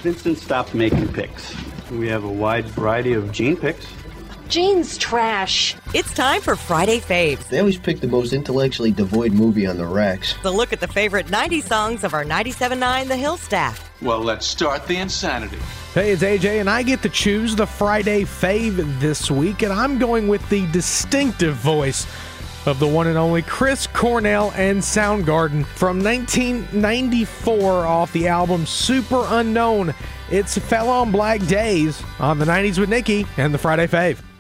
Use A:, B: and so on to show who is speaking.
A: Vincent stopped making picks. We have a wide variety of Gene picks.
B: Gene's trash.
C: It's time for Friday Faves.
D: They always pick the most intellectually devoid movie on the racks.
C: The look at the favorite 90s songs of our 97.9 The Hill staff.
E: Well, let's start the insanity.
F: Hey, it's AJ, and I get to choose the Friday Fave this week, and I'm going with the distinctive voice of the one and only Chris Cornell and Soundgarden from 1994 off the album Super Unknown. It's Fell on Black Days on the 90s with Nikki and the Friday Fave.